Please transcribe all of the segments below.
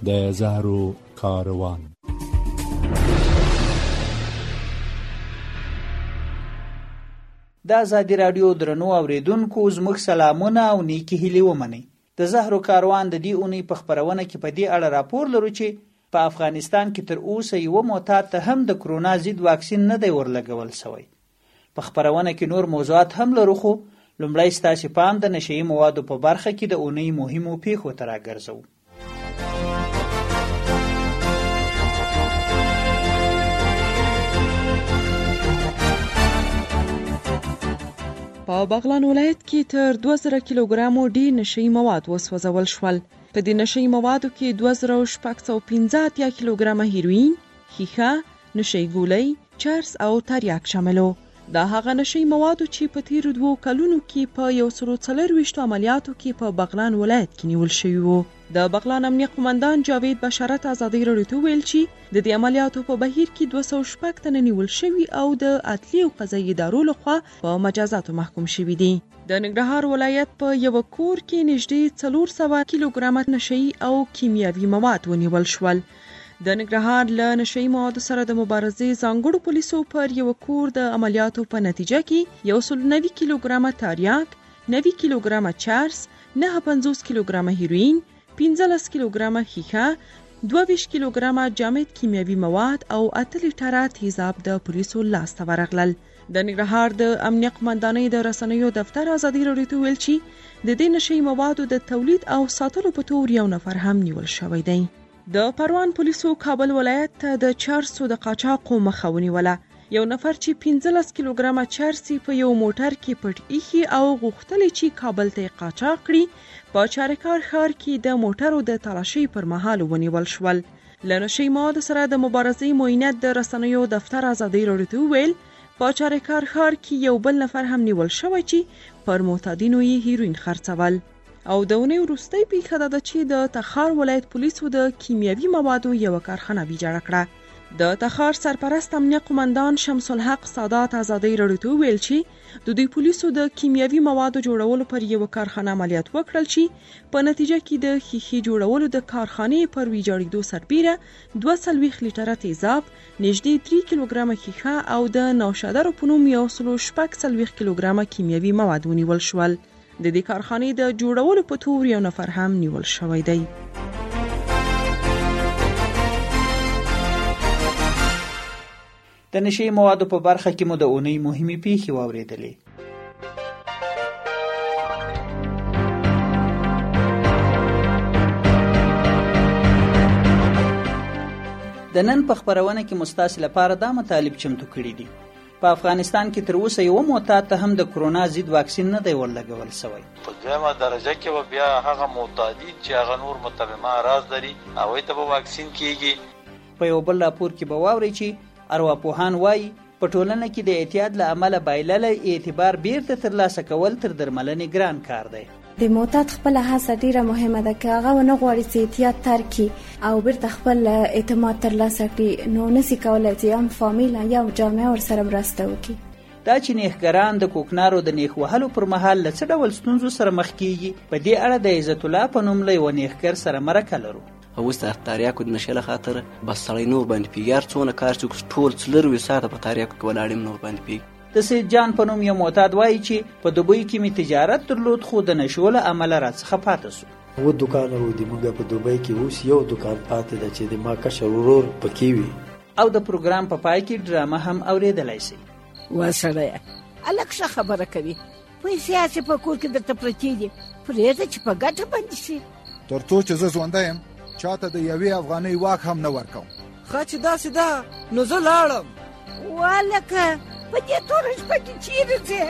د زهرو کاروان. د ازادي راډیو درنو اوریدونکو زموږ سلامونه او نیکی هیلې ومنئ. د زهرو کاروان د دې اونۍ په خپرونه کې په دې اړه راپور لرو چې په افغانستان کې تر اوسه یو معتاد ته هم د کرونا ضد واکسین نه دی ورلګول شوی. په خپرونه کې نور موضوعات هم لرو، خو لومړی ستاسو پام د نشئی موادو په برخه کې د اونۍ مهمو پیښو ته راګرځو. په بغلان ولایت کې تر 2000 کیلوګرامو ډیر نشئی مواد وسوځول شول. په دې نشئی موادو کې 2615 کیلوګرامه هیروین، ښیښه، نشئی ګولۍ، چرس او تریاک شاملو. دا هغه نشئی موادو چې په تیرو 2 کلونو کې په 124 عملیاتو کې په بغلان ولایت کې نیول شوي وو. د بغلان امنیه قومندان جاوید بشارت ازادي راډیو ته ویل چې د دې عملیاتو په بهیر کې 206 تنه نیول شوي او د عدلي او قضایي ادارو لخوا په مجازاتو محکوم شوي دي. د ننګرهار ولایت په یو کور کې نږدې 400 کیلوګرامه نشئی او کیمیاوي مواد ونیول شول. د ننګرهار له نشئی موادو سره د مبارزې ځانګړو پولیسو پر یو کور د عملیاتو په نتیجه کې 190 کیلوګرامه تریاک، 90 کیلوګرامه چرس، 59 کیلوګرامه هیروین، 15 کیلوګرامه ښیښه، 22 کیلوګرامه جامد کیمیاوي مواد او 8 لیټره تیزاب د پولیسو لاسته ورغلل. د ننګرهار د امنیه قومندانۍ د رسنیو دفتر ازادي راډیو ته ویل چې د دې نشئی موادو د تولید او ساتلو په تور یو نفر هم نیول شوی دی. د پروان پولیسو کابل ولایت ته د چرسو د قاچاقو مخه ونیوله. یو نفر چې 15 کیلوګرامه چرس په یو موټر کې پټ ایښي او غوښتل چې کابل ته قاچاق کړي، په چارکار ښار کې د موټرو د تلاشۍ پر مهال ونیول شول. له نشئی موادو سره د مبارزې معاینت د رسنیو دفتر ازادي راډیو ته ویل په چارکار ښار کې یو بل نفر هم نیول شوی چې پر معتادینو یې هیروین خرڅول. او د اونۍ وروستۍ پیښه ده چې د تخار ولایت پولیسو د کیمیاوي موادو یو کارخانه ویجاړه کړه. د تخار سرپرست امنیه قومندان شمس الحق سادات ازادي راډیو ته ویل چې د دوی پولیسو د کیمیاوي موادو جوړولو پر یو کارخانه عملیات وکړل چې په نتیجه کې د ښیښې جوړولو د کارخانې پر ویجاړېدو سربیره 240 لیټره تیزاب، نږدې 3 کیلوګرامه ښیښه او د نوشادرو په نوم 140 کیلوګرامه کیمیاوي مواد ونیول شول. د دې کارخانې د جوړولو په تور یو نفر هم نیول شوی دی. د نشئی موادو په برخه کې مو د اونۍ مهمې پیښې واورېدلې. د نن په خپرونه کې مستاسو لپاره دا مطالب چمتو کړي دي. په افغانستان کې تر اوسه یو معتاد ته هم د کرونا ضد واکسین نه دی ورلګول شوی. په دویمه درجه کې به بیا هغه معتادین چې هغه نور متممه اعراض لري هغوی ته به واکسین کیږي. په یو بل راپور کې به واورئ چې ارواپوهان وایي په ټولنه کې د اعتیاد له امله بایللی اعتبار بیرته ترلاسه کول تر درملنې ګران کار دی. د معتاد خپل هڅه ډیره مهمه ده که هغه ونه غواړي چې احتیاط ترک کړي او بیرته خپل اعتماد ترلاسه کړي، نو نشي کولی چې هم فامیل یا جامعه ورسره مرسته وکړي. دا چې نیخګران د کوکنارو د نیخ وهلو پر مهال له څه ډول ستونزو سره مخ کیږي، په دې اړه د عزت الله په نوم له یوه نیخګر سره مرکه لرو. اوس د تریاکو د نشې له خاطر بس سړی نور باندې پیږي، هر څونه کار چې ټول 4 ساعته په تریاکو کې ولاړ یم نور باندې پیږي. د سید جان په نوم یو معتاد وایي چې په دوبۍ کې مې تجارت درلود خو د نشو له امله راڅخه پاتې شو. و دوکان و د موږ په دوبۍ کې اوس یو دوکان پاتې ده چې د ما کشر ورور پکې وي. او د پروګرام په پای کې ډرامه هم اورېدلی شي. وا سړیه هلک ښه خبره کوي، پیسې هسې په کور کې درته پرتې دي، پرېږده چې په ګټه باندې شي. تر څو چې زه ژوندی یم چاته د یوې افغانۍ واک هم نه ورکوم. ښه چې داسې ده نو زه لاړم. والکه په دې توره شپه کې چیرې ځې؟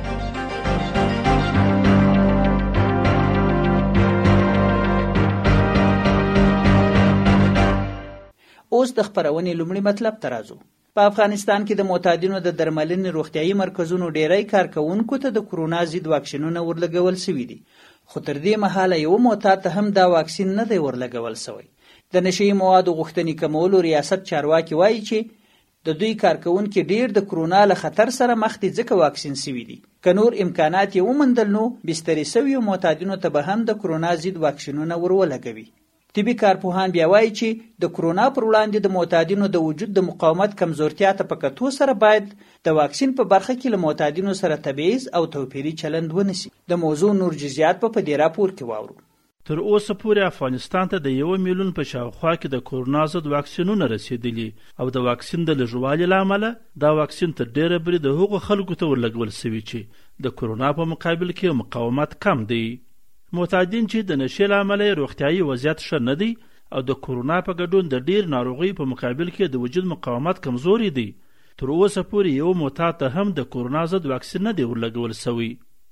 اوس د خپرونې لومړي مطلب ته راځو. په افغانستان کې د معتادینو د درملنې روغتیايي مرکزونو ډیری کارکوونکو ته د کرونا ضد واکسینونه ورلګول شوي دي، خو تر دې مهاله یو معتاد ته هم دا واکسین نه دی ورلګول شوی. د نشئی موادو غوښتنې کمولو ریاست چارواکي وایي چې د دوی کارکوونکي ډیر د کرونا له خطر سره مخ دي ځکه واکسین شوي دي. که نور امکانات یې وموندل نو بسترې شویو معتادینو ته به هم د کرونا ضد واکسینونه ورولګوي. طبي کارپوهان بیا وایي چې د کرونا پر وړاندې د معتادینو د وجود د مقاومت کمزورتیا ته په کتو سره باید د واکسین په برخه کې له معتادینو سره تبعیض او توپیري چلند ونشي. د موضوع نور جزئیات په دې راپور کې واورو. تر اوسه پورې افغانستان ته د 1 میلیون په شاوخوا کې د کرونا ضد واکسینونه رسیدلي او د واکسین د لږوالي له امله دا واکسین تر ډیره بري د هغو خلکو ته ورلګول شوي چې د کرونا په مقابل کې مقاومت کم دی. معتادین چې د نشې له امله روغتیایي وضعیت ښه نه دی او د کرونا په ګډون د ډیر ناروغۍ په مقابل کې د وجود مقاومت کمزوري دی. تر اوسه پورې یو معتاد ته هم د کرونا ضد واکسین نه دی ورلګول شوی.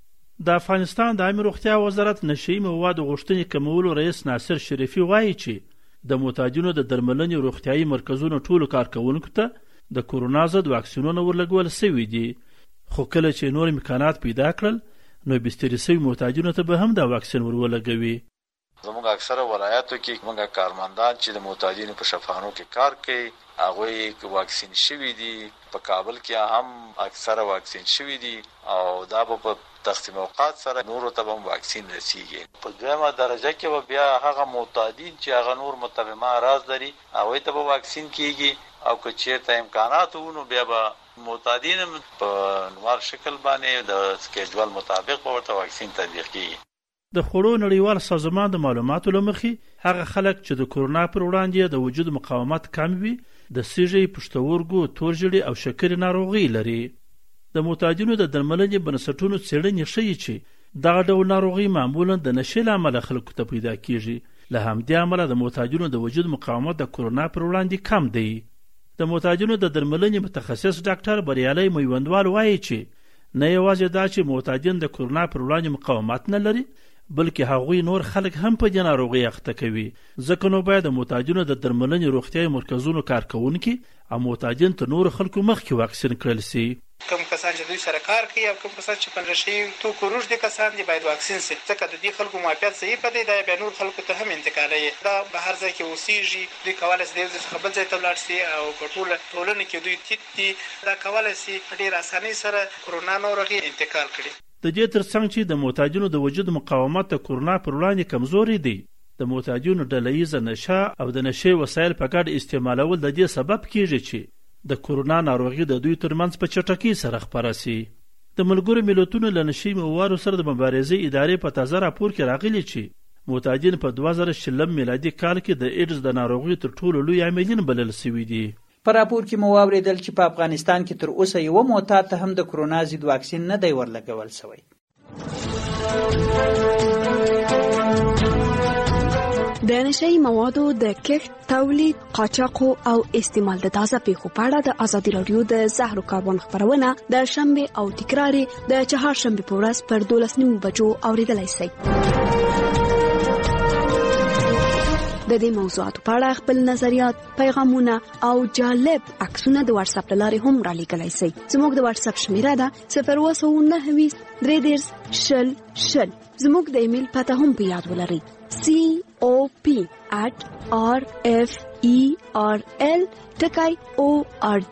د افغانستان د عامه روغتیا وزارت نشهیي موادو غوښتنې کمولو رئیس ناصر شریفي وایي چې د معتادینو د درملنې روغتیایي مرکزونو ټولو کارکوونکو ته د کرونا ضد واکسینونه ورلګول شوي دي، خو کله چې نور امکانات پیدا کړل نو بستري شوي معتادینو ته به هم دا واکسین ورولګوي. زموږ اکثره ولایاتو کې موږ کارمندان چې د معتادینو په شفاخانو کې کار کوي هغوی واکسین شوي دي. په کابل کې هم اکثره واکسین شوي دي او دا به په تقسیم اوقات سره نورو ته هم واکسین رسیږي. په دویمه درجه کې به بیا هغه معتادین چې هغه نور متبمه اعراض لري هغوی ته به واکسین کیږي او که چیرته امکانات ونو بیا به معتادین په نوار شکل باندې د سکیجول مطابق ورته واکسین تطبیق کیږي. د خوړو نړیوال سازمان د معلوماتو له مخې هغه خلک چې د کرونا پر وړاندې د وجود مقاومت کم وي د سږي، پښتورګو، تورژیړي او شکرې ناروغي لري. د معتادینو د درملنې بنسټونو څېړنې ښیي چې دغه ډول ناروغي معمولا د نشې له امله خلکو ته پیدا کیږي. له همدې امله د معتادینو د وجود مقاومت د کرونا پر وړاندې کم دی. د معتادینو د درملنې متخصص ډاکټر بریالي میوندوال وایي چې نه یوازې دا چې معتادین د کرونا پر وړاندې مقاومت نه لري بلکې هغوی نور خلک هم په دې ناروغۍ اخته کوي. ځکه نو باید د معتادینو د درملنې روغتیایي مرکزونو کارکوونکي او معتادین تر نورو خلکو مخکې واکسین کړل شي. کوم کسان چې دوی سره کار کوي او کوم کسان چې په نشهیي توکو روږدي کسان دي باید واکسین شي، ځکه د دې خلکو معافیت ضعیفه دی، دا بیا نور خلکو ته هم انتقالوي. دا په هر ځای کې اوسېږي، دوی کولی شي د یو ځای څخه بل ځای ته ولاړ شي او په ټوله ټولنه کې دوی تیت دي. دا کولی شي په ډېر اسانۍ سره کرونا ناروغي انتقال کړي. د دې ترڅنګ چې د معتادینو د وجود مقاومت د کرونا پر وړاندې کمزوري دی، د معتادینو ډله نشه او د نشې وسایل په ګډ استعمالول د دې سبب کیږي چې د کرونا ناروغي د دوی ترمنځ په چټکۍ سره خپره سي. د ملګرو ملتونو له نشهیي موادو سره د مبارزې ادارې په تازه راپور کې راغلي چې معتادین په 2020 میلادي کال کې د ایډز د ناروغۍ تر ټولو لوی عاملین بلل شوي دي. په راپور کې مو واورېدل چې په افغانستان کې تر اوسه یو معتاد ته هم د کرونا ضد واکسین نه دی ورلګول شوی. د نشهیي موادو د کښت، تولید، قاچاق او استعمال د تازه پیښو په اړه د ازادي راډیو د زهر کاربن خبرونه د شنبه او تکرار د چهارشنبه په ورځ پر 12:30 بجو اوریدلای شئ. د دې موضوعاتو په اړه خپل نظریات، پیغامونه او جالب عکسونه د واتس اپ لارې هم را لیږلی شئ. زموږ د واتس اپ شمیره ده 029 3 0 زموږ د ایمیل پته هم په یاد ولرئ COP@RFERL.org.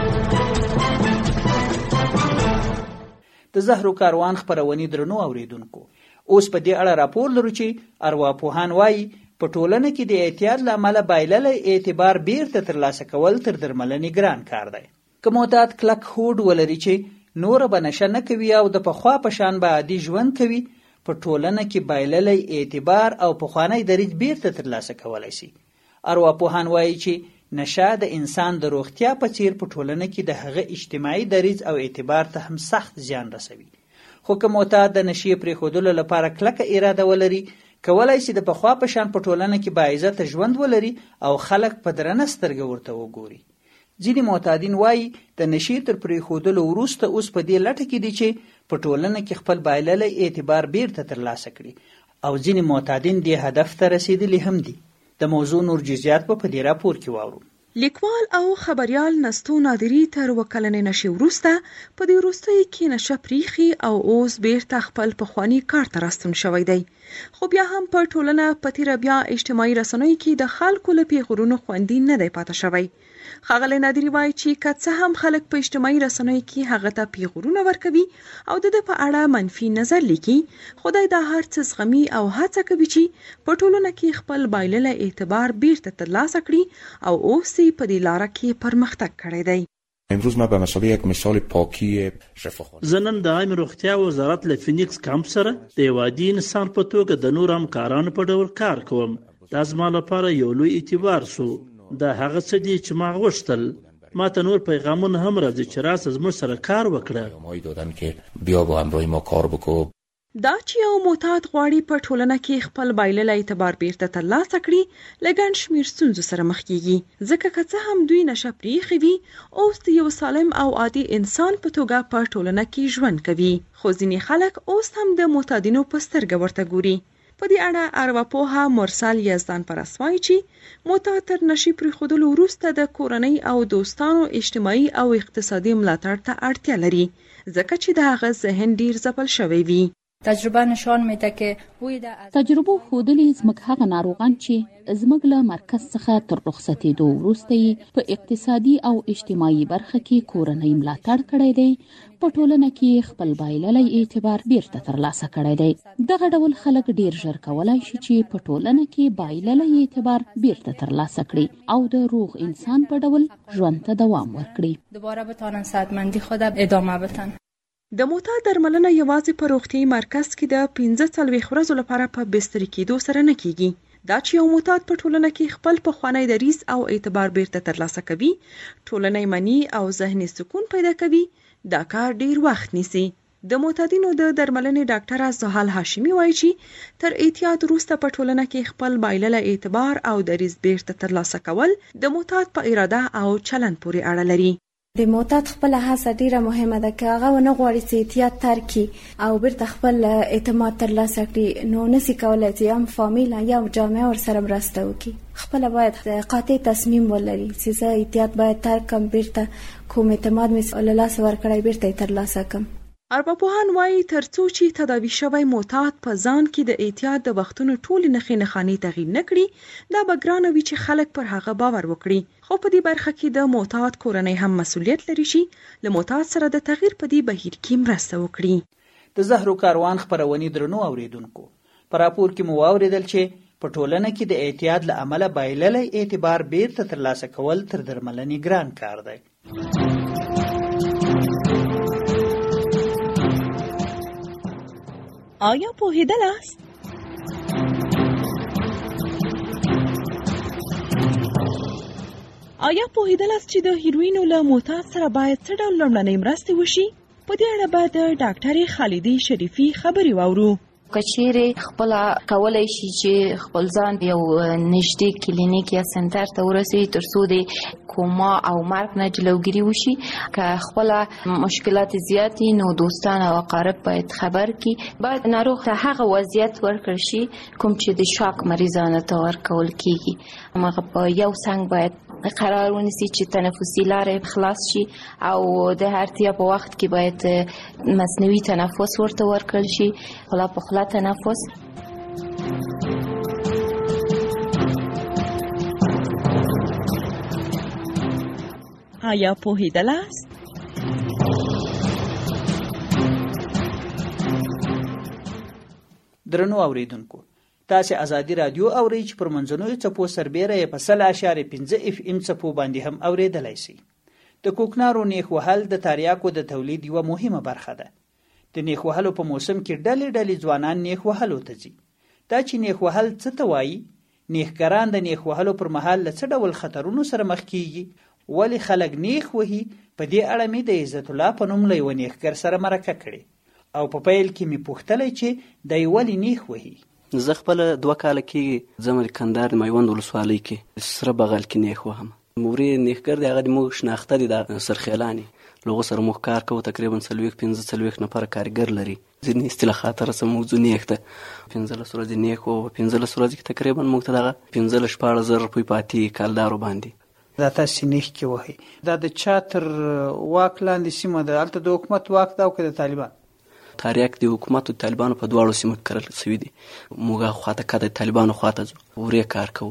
د زهرو کاروان خبرونې درنو اوریدونکو، اوس په دې اړه راپور لرو چې ارواپوهان وایي په ټولنه کې د اعتیاد له امله بایللی اعتبار بیرته ترلاسه کول تر درملنې ګران کار دی. که معتاد کلک هوډ ولري چې نوره به نشه نه کوي او د پخوا په شان به عادي ژوند کوي، په ټولنه کې بایللی اعتبار او پخوانی دریځ بیرته ترلاسه کولی شي. ارواپوهان وایي چې نشه د انسان د روغتیا په څیر په ټولنه کې د هغه اجتماعي دریځ او اعتبار ته هم سخت زیان رسوي. خو که معتاد د نشې پرېښودلو لپاره کلکه اراده ولري، کولی شي د پخوا په شان په ټولنه کې باعزته ژوند ولري او خلک په درنه سترګه ورته وګوري. ځینې معتادین وایي د نشې تر پرېښودلو وروسته اوس په دې لټه کې دي چې په ټولنه کې خپل بایللی اعتبار بیرته ترلاسه کړي او ځینې معتادین دې هدف ته رسیدلي هم دي. د موضوع نور جزئیات په دې راپور کې واورو. لیکوال او خبریال نستو نادری تر وکلنې نشې وروسته په دې وروستیو کې نشه پریخي او اوس بیرته خپل پخواني کار ته راستون شوی دی. خو بیا هم په ټولنه په تیره بیا اجتماعي رسنیو کې د خلکو له پیغورونو خوندي نه دی پاتې شوی. ښاغلی نادري وایي چې که څه هم خلک په اجتماعي رسنیو کې هغه ته پیغورونه ورکوي او د ده په اړه منفي نظر لیکي، خدای دا هر څه زغمي او هڅه کوي چې په ټولنه کې خپل بایللی اعتبار بیرته ترلاسه کړي او اوس یې په دې لاره کې پرمختګ کړی دی. امروز ما به مسابقه یک مثال پاکی شفاخانه زنن د عامه روغتیا وزارت له فینیکس کامپ سره د یو عادي انسان په توګه د نور همکارانو په ډول کار کوم. دا زما لپاره یو لوی اعتبار سو. دا هغه څه دي چې ما غوښتل. ما ته نور پیغامونه هم راځي چې راسه زموږ سره کار وکړه. ما دادن که بیا با همراه ما کار وکړو. دا چې یو معتاد غواړي په ټولنه کې خپل بایللی اعتبار بیرته ترلاسه کړي له ګڼ شمېر ستونزو سره مخ کېږي، ځکه که څه هم دوی نشه پرېښې وي اوس د یو سالم او عادي انسان په توګه په ټولنه کې ژوند کوي، خو ځینې خلک اوس هم د معتادینو په سترګه ورته ګوري. په دې اړه ارواپوهه مرسل یزدان پرست وایي چې معتاد تر نشي پرېښودلو وروسته د کورنۍ او دوستانو اجتماعي او اقتصادي ملاتړ ته اړتیا لري، ځکه چې د هغه ذهن ډیر ځپل شوی وي. تجربه نشان میده که تجربه ښودلې زموږ هغه ناروغان چې زموږ له مرکز څخه تر رخصتېدو وروسته په اقتصادي او اجتماعي برخه کې کورنۍ ملاتړ کړی دی، په ټولنه کې خپل بایللی اعتبار بیرته ترلاسه کړی دی. دغه ډول خلک ډیر ژر کولای شي چې په ټولنه کې بایللی اعتبار بیرته ترلاسه کړي او د روغ انسان په ډول ژوند ته دوام ورکړي. دوباره بتانن صحتمندی خود ادامه بدن. د معتاد درملنه یوازې په روغتیايي مرکز کې د 15 ورځو لپاره په بستر کېدو سره نه کیږي. دا چې یو معتاد په ټولنه کې خپل پخوانی دریځ او اعتبار بیرته ترلاسه کوي، ټولنه مني او ذهني سکون پیدا کوي، دا کار ډیر وخت نیسي. د معتادینو د درملنې ډاکټره زحال هاشمي وایي چې تر اعتیاد وروسته په ټولنه کې خپل بایللی اعتبار او دریځ بیرته ترلاسه کول د معتاد په اراده او چلند پورې اړه لري. د معتاد خپل هڅه ډیره مهمه ده که هغه ونه غواړي چې احتیاط ترکړي او بیرته خپل اعتماد ترلاسه کړي، نو نشي کولی چې هم فامیل یا جامعه ورسره مرسته وکړي. خپله باید قاطع تصمیم ولري چې زه احتیاط باید ترک کړم، بیرته کوم اعتماد مې له لاسه ورکړی بیرته یې ترلاسه کړم. ارواپوهان وایي تر څو چې تداوي شوی معتاد په ځان کې د احتیاط د وختونو ټولې نښې نښانې تغییر نه کړي، دا به ګرانه وي چې خلک پر هغه باور وکړي. خو په دې برخه کې د معتاد کورنۍ هم مسؤلیت لري چې له معتاد سره د تغییر په دې بهیر کې مرسته وکړي. د زهرو کاروان خپرونې درنو اوریدونکو، په راپور کې مو واورېدل چې په ټولنه کې د احتیاط له امله بایللی اعتبار بیرته ترلاسه کول تر درملنې ګران کار دی. آیا پوهیدلاست؟ چې د هیروینو له معتاد سره باید څه ډول لومړنۍ مرستې وشي؟ په دې اړه به د ډاکټرې خالدې شریفي خبرې واورو. کچېرې خپل کولای شي چې خپل ځان یو نږدې کلینیک یا سنټر ته ورسوي ترڅو د کوما او مرګ نه جلوګیري وشي. که خپل مشکلات زیات نو دوستان او اقارب باید خبر کړي. باید ناروغ ته هغه وضعیت ورکړل شي کوم چې د شاک مریضانو ته ورکول کیږي. هغه په یو څنګ باید قرار ونیسي چې تنفسي لارې خلاص شي او د اړتیا په وخت کې باید مصنوعي تنفس ورته ورکړل شي، خلا په خلا تنفس. آیا پوهیدلاست؟ درنو اوریدونکو، تاسو ازادي رادیو اورئ چې پر منځنوي څپو سربیره یې په 100.5 FM څپو باندې هم اوریدلای شئ. د کوکنارو نیخ وهل د تریاکو د تولید یوه مهمه برخه ده. د نیخ وهلو په موسم کې ډلې ځوانان نیخ وهلو ته ځي. دا چې نیخ وهل څه ته وایي، نیخګران د نیخ وهلو پر مهال له څه ډول خطرونو سره مخ کیږي، ولې خلک نیخ وهي، په دې اړه مې د عزت الله په نوم له یوه نیخګر سره مرکه کړې او په پیل کې مې پوښتلی چې دی ولې نیخ وهي. زه خپل 2 کاله کې زه کندهار د میوند ولسوالۍ کې سره بغل کې نیخ وهم. مورې نیخګر دی، هغه د موږ شناخته دي د سرخیلاني، له هغو سره موږ کار کوو. تقریبا 45 نفره کارګر لري. ځینې استله خاطره سه موږ نیخ ته 15 ورځې نیخ و. 15 ورځې کې تقریبا موږ ته دغه 15-16 روپۍ پاتې کالدارو باندې. دا تاسې نیخ کې وهئ، دا د چا تر واک لاندې سیمه ده؟ هلته د حکومت واک ده او که د طالبان؟ تاریاک د حکومت او طالبانو په دواړو سیمو کې کرل شوي دي. موږ خواته که د طالبانو خواته ځو ورې کار کوو.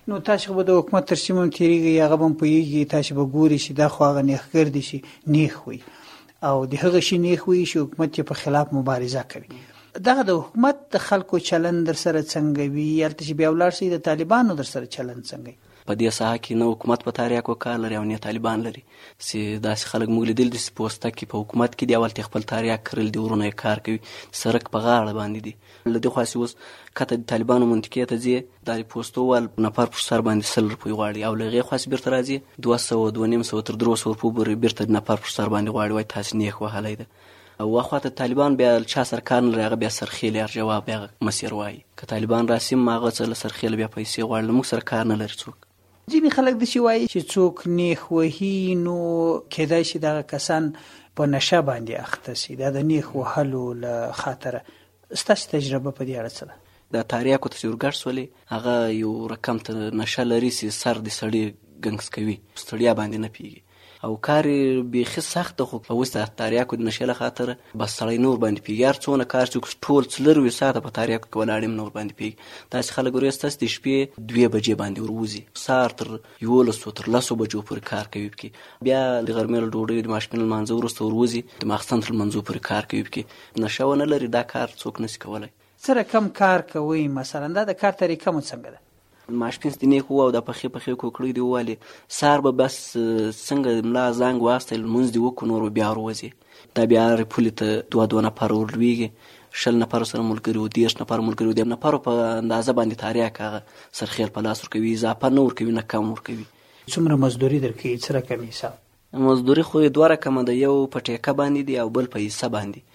نو تاسو به د حکومت تر سیمه تیریږي هغه هم پوهیږي تاسو به ګوري چې دا خو هغه نیخګر دي چې نیخ وي او د هغه شي نیخ وي چې حکومت په خلاف مبارزه کوي. دغه د حکومت د خلکو چلند در سره څنګه وي یالته چې بیا ولر سي د طالبانو در سره چلند څنګه په دې ساحه کې نو حکومت په تاریاکو کار لري او نه طالبان لري چې داسې خلک موږ لیدل دي پوسټه کې په حکومت کې دی اول خپل تاریاک کړل دي ورونه کار کوي سرک په غاړه باندې دي لدی خاصي اوس کته د طالبانو منطقې ته ځي د پوسټو ول نفر پر سر باندې سل روپۍ غواړي او لغه خاص بیرته راځي 200 250 تر 300 روپۍ بیرته نفر پر سر باندې غواړي وای تاسو نه خو حلای ده او واخواته طالبان بیا چا سرکار نه راغی بیا سرخیل جواب بیا مسیر وای که طالبان راسم ماغه څل سرخیل بیا پیسې غواړي موږ سرکار نه لري څوک. ځینې خلک د شي وایي چې څوک نیخ وهي نو کېدای شي دغه کسان په نشه باندې اخته سي دا د نیخ وهلو له خاطره. ستاسو تجربه په دې اړه څه ده؟ د تاریاکو ته ورګړ سولې هغه یو رقم ته نشه لري چې سر د سړی ګنګس کوي ستړیا باندې نه پیږي او کار بیخي سخت خو په وسته تاریاکو د نشه له خاطر بس سړی نور باندې پیګار څونه کار چې ټول څلروي ساعته په تاریاکو کې ولاړم نور باندې پیګ تاسو خلک ورستاس د شپې 2 بجې باندې وروزي سار تر 11 تر 10 بجو پورې کار کوي کې بیا د غرمې ډوډۍ د ماشپین منځ ورسته وروزي د ماخستن تر منځ پورې کار کوي کې نشه ونه لري دا کار څوک نشي کولای. سره کم کار کوي مثلا دا د کار طریقه مو څنګه ده؟ ماشپینس د نیکو او د پخې کوکړې دی والی سار به بس څنګه ملا زنګ واسطه مونږ دی وکړو نور بیا وروزي دا بیا رپولیت 2 نفر ورلويږي 10 نفر سره ملګری و 10 نفر ملګری و د نفر په اندازه باندې تاریخ هغه سرخیل په لاس ور کوي اضافه نور کوي نه کم ور کوي. څومره مزدوري درکې سره کمی حساب؟ مزدوري خو دوه رقم ده یو په ټیکه باندې دی او بل په حساب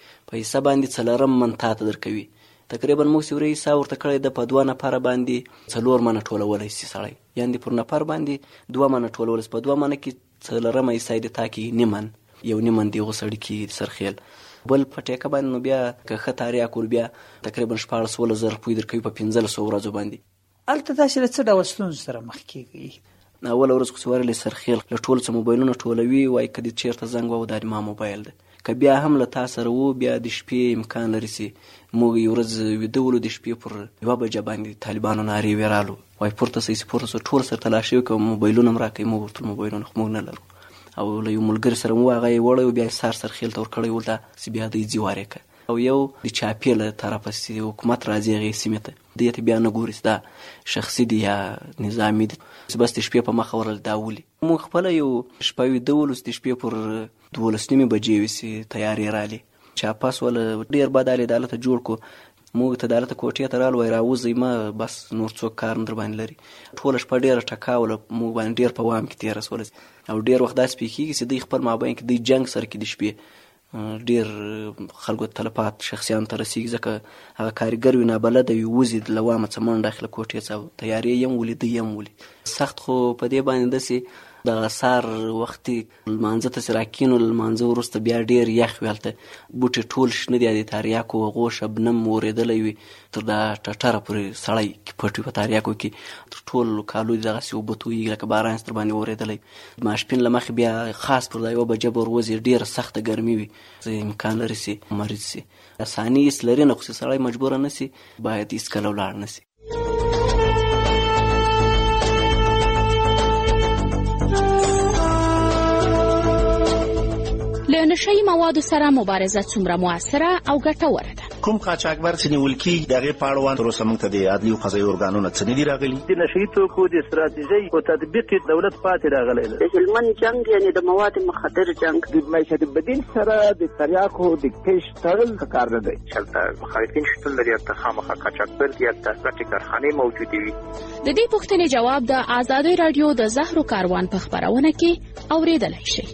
باندې څلورم منته درکوي تقریبا موږ سوري حساب ورته کړی د په 2 نفر باندې 4 منه ټولولای شي سړی یعنی پر نفر باندې 2 منه ټولول په 2 منه کې څلورم حساب د تاکي نیمن یو نیمن دی غسړی کې سرخیل بل په ټیکه باندې نو بیا که خطاریا کول بیا تقریبا 14,000 روپۍ درکوي په 1500 ورځو باندې. البته تاسو له څه ډول ستونزو سره مخ کیږئ؟ اول ورځ خو سوارلې سرخیل له ټول څه موبایلونه ټولوي وای کدي چیرته زنګ وو د ما موبایل ده که بیا هم له تاسو سره وو بیا د شپې امکان لري چې موږ یو ورځ ویډیو د شپې پر 1 بجې باندې طالبانو ناری ویرالو وای پورته سي پورته ټول سره تلاشي کوم موبایلونه راکې موږ ورته موبایلونه خو موږ نه لرو او له یو ملګری سره مو هغه وړو بیا سر خیل تور کړی ولدا چې بیا د زیواره ک او یو د چاپیل طرف سي حکومت راځي غي سیمته دې بیا نه ګوري دا شخصي دی یا نظامی دی بس د شپې په مخ ورل داولي مو خپل یو شپوي دولس د شپې پر 12 بجې وسی تیاری رالي چا پاس ول ډیر بداله دالته جوړ کو موږ ته دالته کوټې ته رال وای راوځي ما بس نور څوک کار نه در باندې لري ټول شپه ډیر ټکاول موږ باندې ډیر په وام کې تیر رسول او ډیر وخت داس پیکي چې د خپل مابین کې د جنگ سره کې د شپې ډیر خلکو تلفات شخصیان تر رسیږي ځکه هغه کارګر وینا بلد وي وزي د لوامه څمن داخله کوټې څو تیاری یم ولې سخت خو په دې باندې دسي د سار وختي المانزه ته سراکینو المانزه ورسته بیا ډیر یخ ویلته بوټي ټول شنه دی د تاریاکو غوښه بنم اوریدلې وي تر دا ټټره پرې سړی کې پټي په تاریاکو کې ټول کالو دغه سی وبتوي لکه باران ستر باندې اوریدلې ماشپین لمخ بیا خاص پر دا یو بجبر وزي ډیر سخت ګرمي وي امکان لري سي مریض سي اساني اسلري نه خو سړی مجبور نه سي باید اسکلو لاړ نه سي. له نشئی موادو سره مبارزه څومره موثره او ګټوره ده؟ کوم قاچاقبر چې نیول کیږي دغه پاړوان تر اوسه موږ ته د عدلي او قضایي ارګانونو څخه نه دي راغلي. د نشئی توکو د استراتیژي او تطبیق دولت پاتې راغلی دی. د هلمند جنگ یعنی د مواد مخدر جنگ د معیشت بدیل سره د تریاکو د کش تړل کار نه دی. شلته مخالفین شتون لري چې خامخا قاچاقبر دي چې پلاټي کارخانه موجوده وي. د دې پوښتنې جواب د آزادۍ رادیو د زهرو کاروان په خبرونه کې اوریدلای شئ.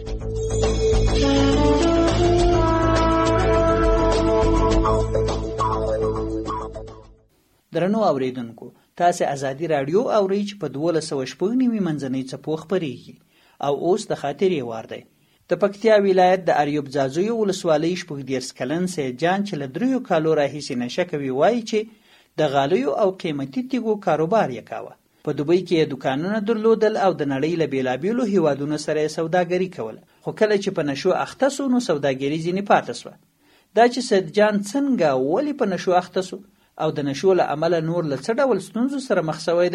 درنو اوریدونکو تاسو ازادي رادیو اورئ چې په 1290 منځنۍ څپو خبرېږي او اوس د خاطرې وار دی. د پکتیا ولایت د اریوب ځاځیو ولسوالۍ شپږ کلن سید جان چې له 3 کالو راهیسې نشه کوي وایي چې د غالیو او قیمتي تیږو کاروبار یې کاوه. په دوبۍ کې دکانونه درلودل او د نړۍ له بیلابیلو هیوادونو سره سوداګري کوله خو کله چې په نشو اخته سو نو سوداګري ځینې پاتې سوه. دا چې سید جان څنګه ولې په نشو اخته سو او د نشو له عمله نور له څه ډول ستونزو سره مخ شوی دی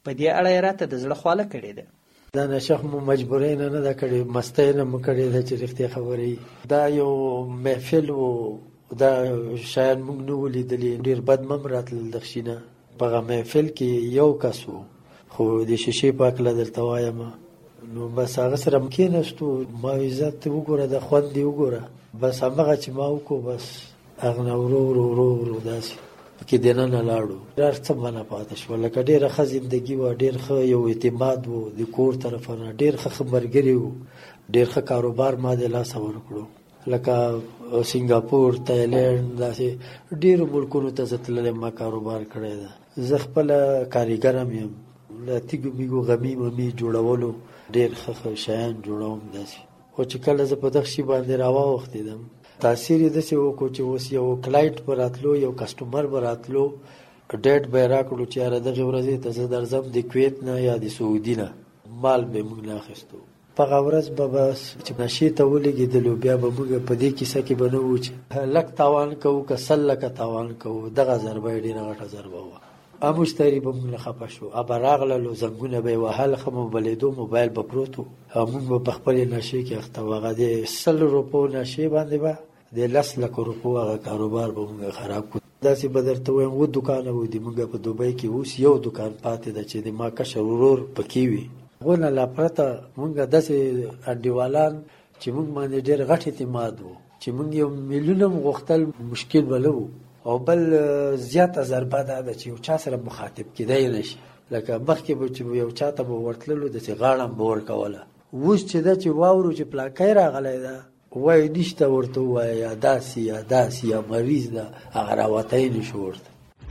په دې اړه یې راته د زړه خواله کړې ده. دا نشه مو مجبورۍ نه ده کړې، مستۍ نه مو کړې ده چې رښتیا خبرې. دا یو محفل و، دا شاید موږ نه ولیدلي، ډېر بد مم راتلل دغشي نه. په هغه محفل کې یو کس و، خو د شیشې په هکله درته وایم، نو بس هغه سره م کېناستو، ما عزت وګوره، د خوند دې وګوره. بس همغه چې ما وکړو، بس هغه نه ورو ورو ورو ورو داسې پکې دننه لاړو. ډېر څه منه پاتې شوه، لکه ډېره ښه زندګي وه، ډېر ښه یو اعتماد و د کور طرفه نه، ډېر ښه ملګري وو، ډېر ښه کاروبار ما د لاسه ورکړو، لکه سنګاپور، تایلند، داسې ډېرو ملکونو ته زه تللی ما کاروبار کړی ده. زه خپله کاریګر هم یم، له تیږو میږو غمي ممي جوړولو ډېر ښه شیان جوړوم داسې. خو چې کله زه په دغه شي باندې راواوښتېدم، تاثیر یې داسې وکړو چې اوس یو کلاینټ به راتلو، یو کسټمر به راتلو، ډیټ به یې راکړو چې یاره دغې ورځې ته زه درځم د کویت نه یا د سعودي نه، مال به یې موږ نه اخیستو. په هغه ورځ به بس چې نشې ته ولګېدلو، بیا به موږ په دې کیسه کې به نه وو چې لک تاوان کوو که 100 لکه تاوان کوو. دغه ضربه یې ډېره غټه ضربه وه. مشتري به موږ نه خفه شو، ابه راغللو، زنګونه به یې وهل، ښه موبایلېدو، موبایل به پروت و، موږ به په خپلې نشې کې اخته وو. هغه د 100 روپو نشې باندې به د 10 لکو روپو هغه کاروبار به موږ خراب کړو. داسې به درته وایم 2 دوکانه وو د موږ په دوبۍ کې، اوس یو دوکان پاتې ده چې د ما کشر ورور پکې وي. هغو نه لا پرته موږ داسې انډیوالان چې موږ باندې ډېر غټ اعتماد و چې موږ یو میلیون هم غوښتل مشکل به نه و. او بل زیاته ضربه دا ده چې یو چا سره مخاطب کېدی نه شي، لکه مخکې به چې یو چا ته به ورتللو داسې غاړه به ورکوله. اوس چې ده چې واورو چې پلاکی راغلی ده، وایي نشته، ورته ووایه یا داسې یا داسې یا مریض ده، هغه راوتی نه شو ورته.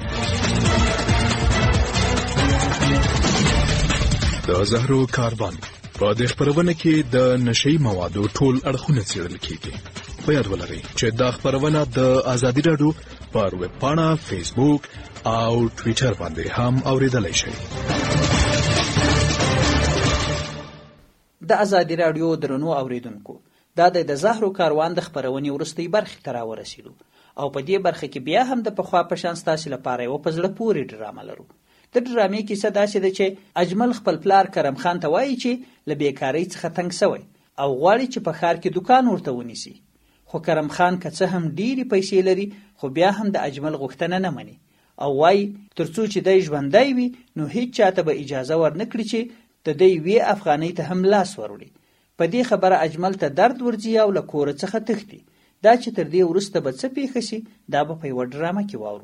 د زهرو کاروان په دې خپرونه کې د نشئی موادو ټول اړخونه څېړل کېږي. په یاد ولرئ چې دا خپرونه د ازادي راډیو پر ویب پاڼه، فیسبوک او ټویټر باندې هم اوریدلای شئ. د ازادي راډیو درنو اوریدونکو، دا د زهرو کاروان د خپرونې وروستۍ برخې ته راورسېدو، او په دې برخه کې بیا هم د پخوا په شان ستاسې لپاره یوه په زړه پورې ډرامه لرو. د ډرامې کیسه داسې ده چې اجمل خپل پلار کرم خان ته وایي چې له بیکارۍ څخه تنګ سوی او غواړي چې په ښار کې دوکان ورته ونیسي. خو کرم خان که څه هم ډېرې پیسې لري، خو بیا هم د اجمل غوښتنه نه مني او وایي تر څو چې دی ژوندی وي نو هیڅ چاته به اجازه ورنه کړي چې د دی 2 افغانۍ ته هم لاس وروړي. په دې خبره اجمل ته درد ورځي او له کوره څخه تښتي. دا چې تر دې وروسته به څه پیښه شي، دا به په یوه ډرامه کې واورو.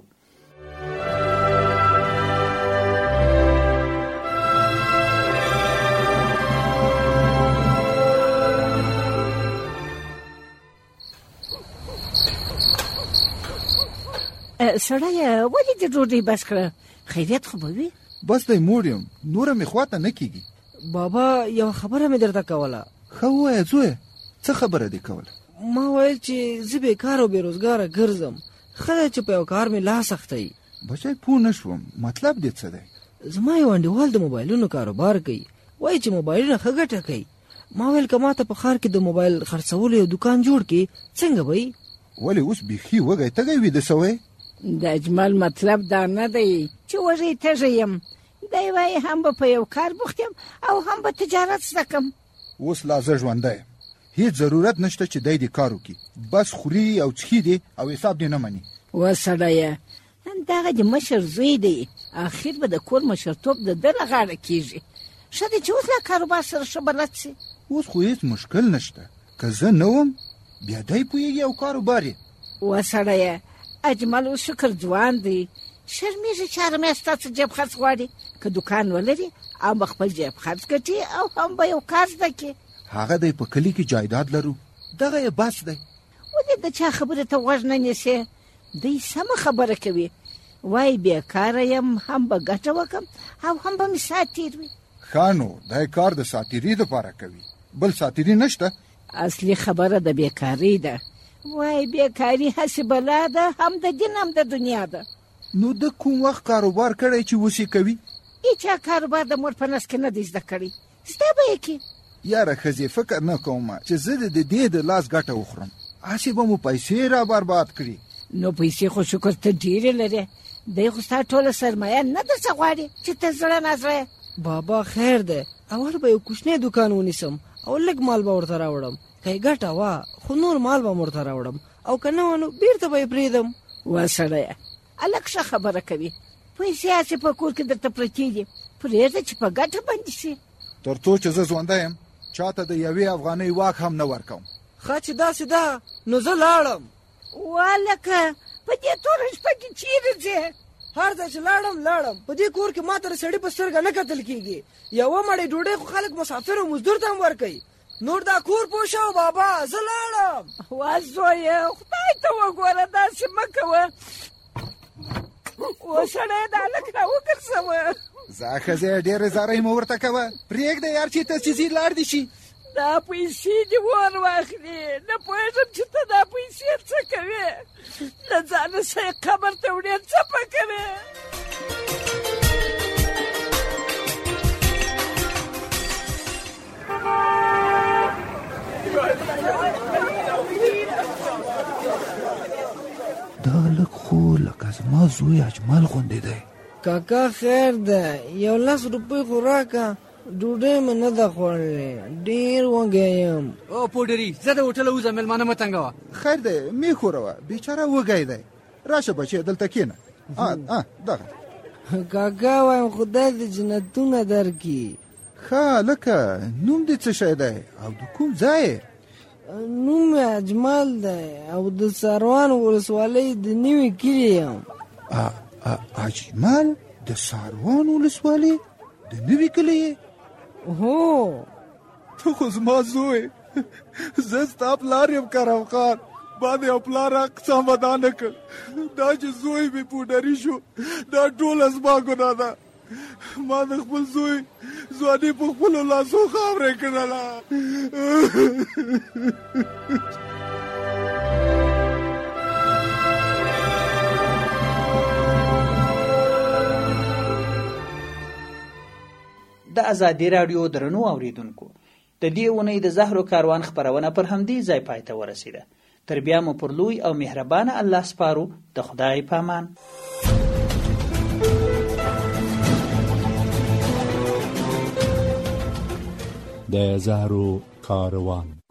سړیه ولې د ډوډۍ بس کړه؟ خیریت خو به وي؟ بس دی موړ یم، نوره مې خواته نه کېږي. بابا یو خبره مې درته کوله. ښه ووایه زویه، څه خبره دې کوله؟ ما ویل چې زه بېکاره او بېروزګاره ګرځم، ښه ده چې په یو کار مې لاس اختی. بچی پوه نه شوم، مطلب دې څه دی؟ زما یو انډیوال د موبایلونو کاروبار کوي، وایي چې موبایلونه ښه ګټه کوي. ما ویل که ماته په ښار کې د موبایل خرڅولو یو دوکان جوړ کړي څنګه به وي؟ ولې اوس بیخي وږی تږی ویده سوی؟ د اجمل مطلب دا نه دی چې وږی تږی یم، دی وایي هم به په یو کار بوخت یم او هم به تجارت زده کړم. اوس لا زه ژوندی یم، هیڅ ضرورت نشته چې دی دې کار وکړي، بس خوري او څښي دې او حساب دې نه مني. وسړیه دغه د مشر زوی دی، اخر به د کور مشرتوب د ده له غاړه کېږي. ښه دی چې اوس له کاروبار سره ښه بلد شي. اوس خو هیڅ مشکل نشته، که زه نه وم بیا دی پوهېږي او کاروبار یې. وسړیه اجمل اوس شکر ځوان دی، شرمېږي چې هره میاشت ستاسو جیب خرڅ غواړي. که دوکان ولري او به خپل جیب خرڅ ګټي او هم به یو کار زده کړي. هغه دی په کلي کې جایداد لرو، دغه یې بس دی. ولې د چا خبرې ته غوږ نه نیسې؟ دی سمه خبره کوي، وایي بېکاره یم، هم به ګټه وکړم او هم به مې ساعت تېر وي. ښه نو دی کار د ساتیري دپاره کوي، بل ساتیري نشته. اصلي خبره د بېکارۍ ده، وایي بېکاري هسې بلا ده، هم د دین هم د دنیا ده. نو د کوم وخت کاروبار کړی چې اوس یې کوي؟ هېچا کاروبار د مور په نس کې نه دی زده کړی، زده به یې کړي. یاره ښځې فکر نه کوم چې زه د دې د لاس ګټه وخورم، هسې به مو پیسې را برباد کړي. نو پیسې خو شکر ته ډېرې لرې، دی خو ستا ټوله سرمایه نه درڅه غواړي چې ته زړه نازړه. بابا خیر دی، اول به یو کوچنی دوکان ونیسم او لږ مال به ورته راوړم، که یې ګټه وه خو نور مال به م ورته راوړم، او که نه وه نو بېرته به یې پرېږدم. وا سړیه هلک ښه خبره کوي، پیسې هسې په کور کې درته پرتې دي، پرېږده چې په ګټه بندي شي. تر څو چې زه ژوندی یم چاته د یوې افغانۍ واک هم نه ورکوم. ښه چې داسې ده نو زه لاړم. والکه په دې توره شپه کې چیرې ځې؟ هر ځای چې لاړم په دې کور کې ما ته د سړي په سترګه نه کتل کېږي. یوه مړۍ ډوډۍ خو خلک مسافر او مزدور ته هم ورکوي. نور دا کور پوه شو بابا، زه لاړم. وا زویه خدای ته وګوره، داسې مه کوه. و سړی دا هلک راوګرځوه. زه ښځې ډېرې زارۍ مه ورته کوه، پرېږده یار چې ته چې ځي لاړ دې شي. دا پیسې دې ور واخلي، نه پوهېږم چې ته دا پیسې څه کوې، له ځانه سه قبر ته وړې څه په کوې. دا لږ خو لکه زما زوی اجمل غوندې دی. کاکا خیر ده، یو 10 روپۍ خو راکه، ډوډۍ مې نه ده خوړلې، ډېر وږی یم. او پوډري زه د هوټله وځم، مېلمانه مه تنګوه. خیر دی مې ښوروه، بیچاره وږی دی. راشه بچې دلته کښېنه. دغه کاکا وایم خدای دې جنتونه درکړي. ښه هلکه نوم دې څه شی دی او د کوم ځای؟ نوم مې اجمل دی او د ساروان ولسوالۍ د نوي کلي یم. اجمل د ساروان ولسوالۍ د نوي کلي یې؟ هو ته خو زما زوی، زه ستا پلار یم کرم خان. ما د یو پلار حق څه ادا نه کړ، دا چې زوی مې پوډري شو دا ټوله زما ګناه ده. ما د خپل زوی ځواني په خپلو لاسو خاورې کړله. د ازادي راډیو درنو اوریدونکو، د دې اونۍ د زهرو کاروان خپرونه پر همدې ځای پای ته ورسېده. تر بیا مو پر لوی او مهربانه الله سپارو. د خدای پامان. د زهرو کاروان.